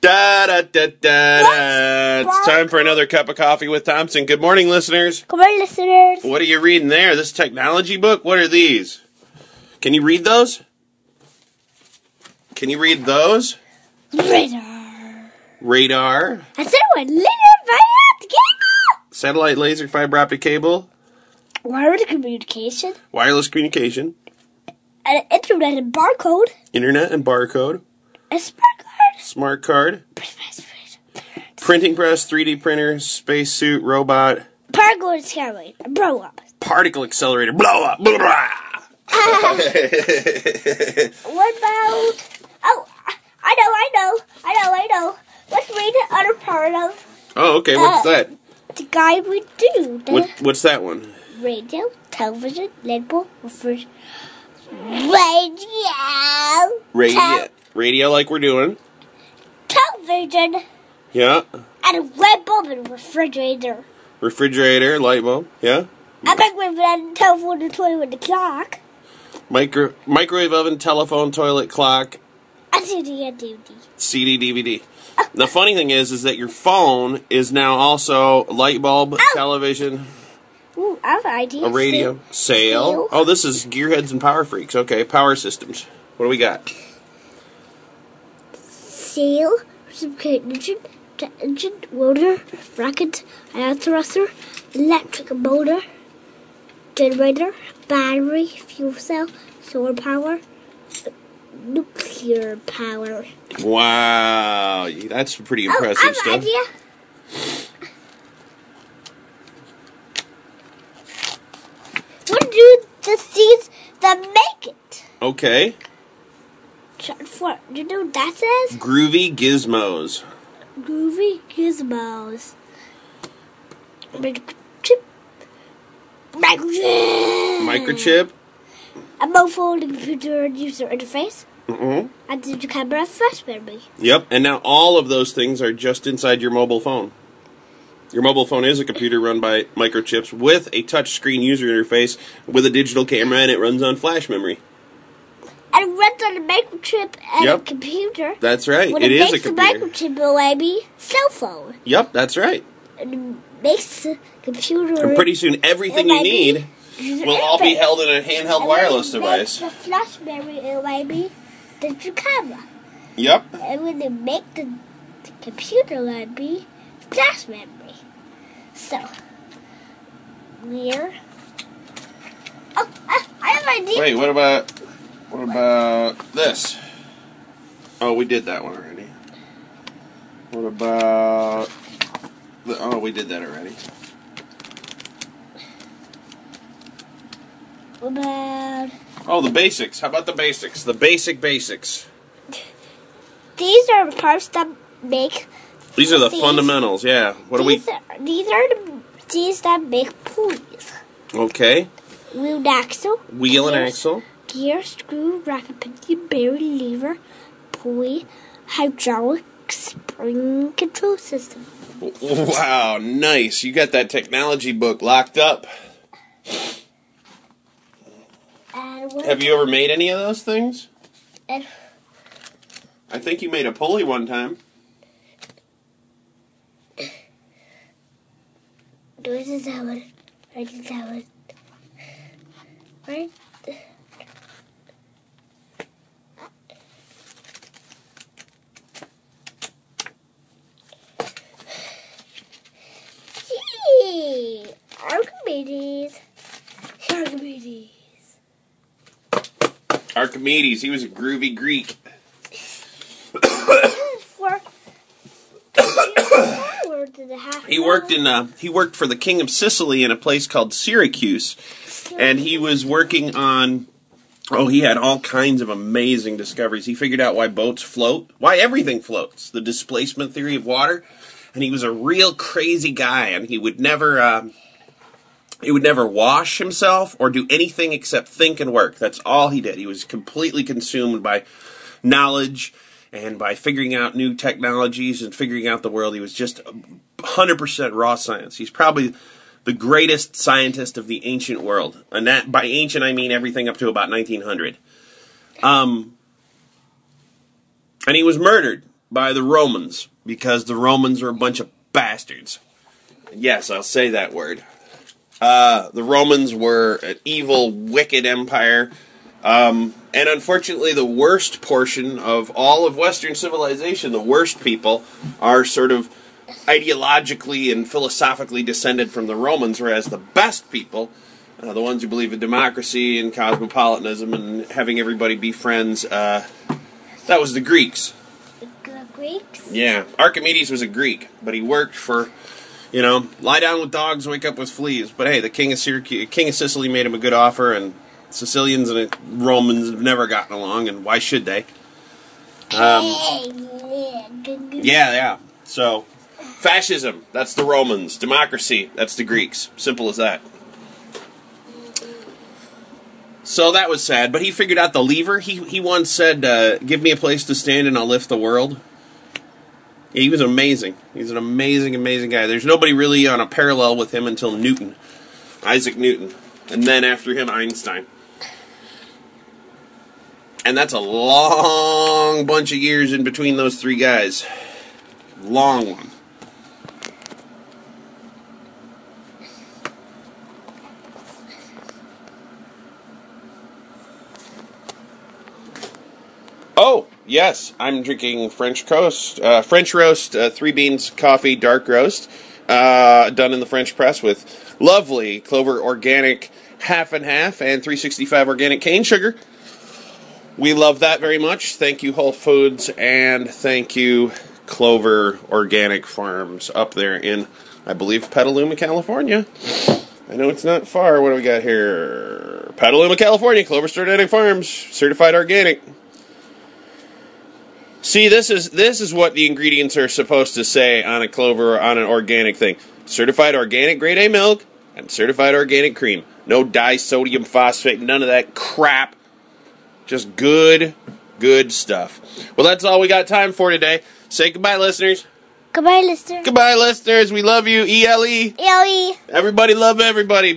Da da da da da. It's time for another cup of coffee with Thompson. Good morning, listeners. Good morning, listeners. What are you reading there? This technology book? What are these? Can you read those? Can you read those? Radar. Radar. I said what? Laser fiber optic cable. Satellite laser fiber optic cable. Wireless communication. Wireless communication. An internet and barcode. Internet and barcode. A smart card. Smart card. Printing press, 3D printer, spacesuit, robot. Particle accelerator. Blow up. Particle accelerator. Blow up. Blah, blah. What about... Oh, I know. Let's read the other part of... Oh, okay. What's that? The guide we do. What's that one? Radio, television, LED bulb, refrigerator. Radio like we're doing. Television. Yeah. And a light bulb and a refrigerator. Refrigerator, light bulb. Yeah. I microwave and telephone and toilet with the clock. Microwave oven, telephone, toilet, clock. A CD and DVD. CD, DVD. The funny thing is that your phone is now also light bulb, television. Ooh, I have an idea. A radio. Sail. Oh, this is Gearheads and Power Freaks. Okay, power systems. What do we got? Sail, engine, motor, rocket, thruster, electric motor, generator, battery, fuel cell, solar power, nuclear power. Wow, that's pretty impressive I have stuff. an idea. What do the seeds that make it? Okay. Do you know what that says? Groovy Gizmos. Groovy Gizmos. Microchip. Microchip. A mobile phone, computer, and user interface. Mm-hmm. And digital camera, flash memory. Yep, and now all of those things are just inside your mobile phone. Your mobile phone is a computer run by microchips with a touchscreen user interface with a digital camera, and it runs on flash memory. And it runs on a microchip and a computer. That's right. When it is a makes computer. The microchip a baby cell phone. Yep, that's right. And it makes the computer... And pretty soon everything you need will all be held in a handheld wireless device. The flash memory a baby digital camera. Yep. And when they make the computer it'll be flash memory. So, we're... Oh, I have an idea. Wait, what about this? Oh, we did that one already. What about... Oh, we did that already. What about... Oh, the basics. How about the basics? The basics. These are the parts that make... These are the fundamentals, yeah. These are the that make pulleys. Okay. Wheel and axle. Wheel and axle. Gear, screw, rocket, pinion, bearing, lever, pulley, hydraulic, spring control system. Wow, nice. You got that technology book locked up. Have you ever made any of those things? I think you made a pulley one time. This is that one. I did that one. Right? Yay! Archimedes, he was a groovy Greek. He worked for the king of Sicily in a place called Syracuse, and he was working on. Oh, he had all kinds of amazing discoveries. He figured out why boats float, why everything floats, the displacement theory of water, and he was a real crazy guy. And he would never wash himself or do anything except think and work. That's all he did. He was completely consumed by knowledge and by figuring out new technologies and figuring out the world. He was just 100% raw science. He's probably the greatest scientist of the ancient world. And that, by ancient, I mean everything up to about 1900. And he was murdered by the Romans, because the Romans were a bunch of bastards. Yes, I'll say that word. The Romans were an evil, wicked empire, and unfortunately the worst portion of all of Western civilization, the worst people, are sort of ideologically and philosophically descended from the Romans, whereas the best people, the ones who believe in democracy and cosmopolitanism and having everybody be friends, that was the Greeks. The Greeks? Yeah. Archimedes was a Greek, but he worked for, lie down with dogs, wake up with fleas. But hey, the king of Sicily made him a good offer, and Sicilians and Romans have never gotten along, and why should they? Yeah. So, fascism, that's the Romans. Democracy, that's the Greeks. Simple as that. So that was sad, but he figured out the lever. He once said, give me a place to stand and I'll lift the world. Yeah, he was amazing. He's an amazing, amazing guy. There's nobody really on a parallel with him until Newton. Isaac Newton. And then after him, Einstein. And that's a long bunch of years in between those three guys. Long one. Oh, yes, I'm drinking French roast, 3 beans coffee, dark roast, done in the French press with lovely Clover Organic half and half and 365 organic cane sugar. We love that very much. Thank you, Whole Foods, and thank you, Clover Organic Farms up there in, I believe, Petaluma, California. I know it's not far. What do we got here? Petaluma, California, Clover Organic Farms, certified organic. See, this is what the ingredients are supposed to say on a Clover, on an organic thing. Certified organic grade A milk and certified organic cream. No disodium phosphate, none of that crap. Just good stuff. Well, that's all we got time for today. Say goodbye, listeners. Goodbye, listeners. Goodbye, listeners. We love you. ELE. ELE. Everybody love everybody.